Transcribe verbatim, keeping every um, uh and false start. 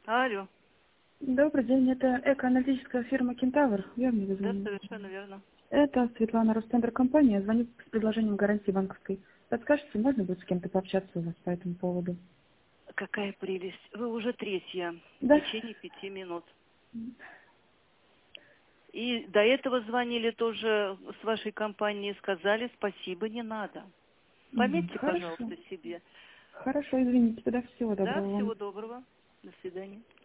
Алло. Добрый день, это экоаналитическая фирма «Кентавр». Я мне Да, звоню. совершенно верно. Это Светлана, Ростендер компания. Звонит с предложением гарантии банковской. Подскажите, можно будет с кем-то пообщаться у вас по этому поводу? Какая прелесть. Вы уже третья в Да. течение пяти минут. И до этого звонили тоже с вашей компании, сказали, спасибо, не надо. Мгм. Пометьте, Хорошо. пожалуйста, себе. Хорошо, извините, тогда всего Да, доброго вам. всего доброго. До свидания.